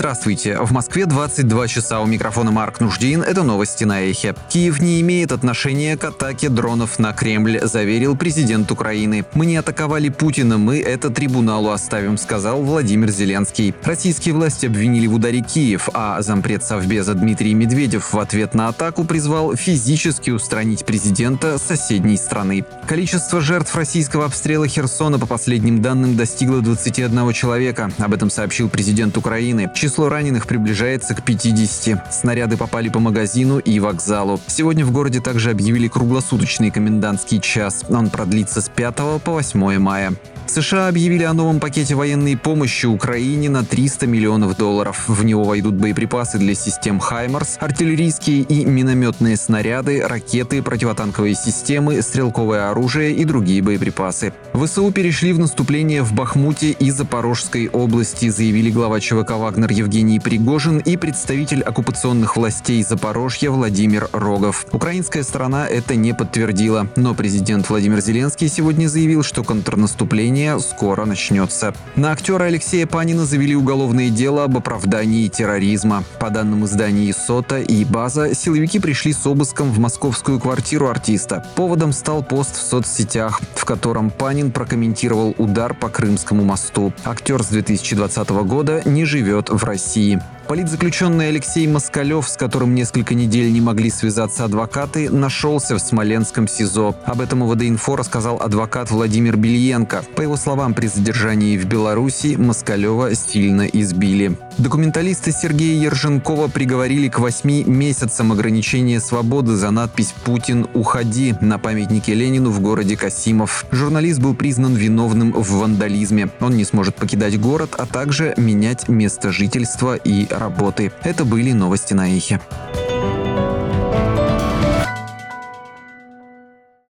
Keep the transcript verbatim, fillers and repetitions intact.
Здравствуйте. В Москве двадцать два часа. У микрофона Марк Нуждин. Это новости на Эхе. Киев не имеет отношения к атаке дронов на Кремль, заверил президент Украины. Мы не атаковали Путина, мы это трибуналу оставим, сказал Владимир Зеленский. Российские власти обвинили в ударе Киев, а зампред Совбеза Дмитрий Медведев в ответ на атаку призвал физически устранить президента соседней страны. Количество жертв российского обстрела Херсона по последним данным достигло двадцати одного человека. Об этом сообщил президент Украины. Число раненых приближается к пятидесяти. Снаряды попали по магазину и вокзалу. Сегодня в городе также объявили круглосуточный комендантский час. Он продлится с пятого по восьмое мая. США объявили о новом пакете военной помощи Украине на триста миллионов долларов. В него войдут боеприпасы для систем «Хаймарс», артиллерийские и минометные снаряды, ракеты, противотанковые системы, стрелковое оружие и другие боеприпасы. ВСУ перешли в наступление в Бахмуте и Запорожской области, заявили глава ЧВК «Вагнер» Евгений Пригожин и представитель оккупационных властей Запорожья Владимир Рогов. Украинская сторона это не подтвердила, но президент Владимир Зеленский сегодня заявил, что контрнаступление скоро начнется. На актера Алексея Панина завели уголовное дело об оправдании терроризма. По данным изданий «Сота» и «База», силовики пришли с обыском в московскую квартиру артиста. Поводом стал пост в соцсетях, в котором Панин прокомментировал удар по Крымскому мосту. Актер с две тысячи двадцатого года не живет в России. Политзаключенный Алексей Москалев, с которым несколько недель не могли связаться адвокаты, нашелся в Смоленском СИЗО. Об этом УВД-инфо рассказал адвокат Владимир Бельенко. По его словам, при задержании в Беларуси Москалева сильно избили. Документалиста Сергея Ерженкова приговорили к восьми месяцам ограничения свободы за надпись «Путин, уходи» на памятнике Ленину в городе Касимов. Журналист был признан виновным в вандализме. Он не сможет покидать город, а также менять место жительства и работы. Это были новости на Эхе.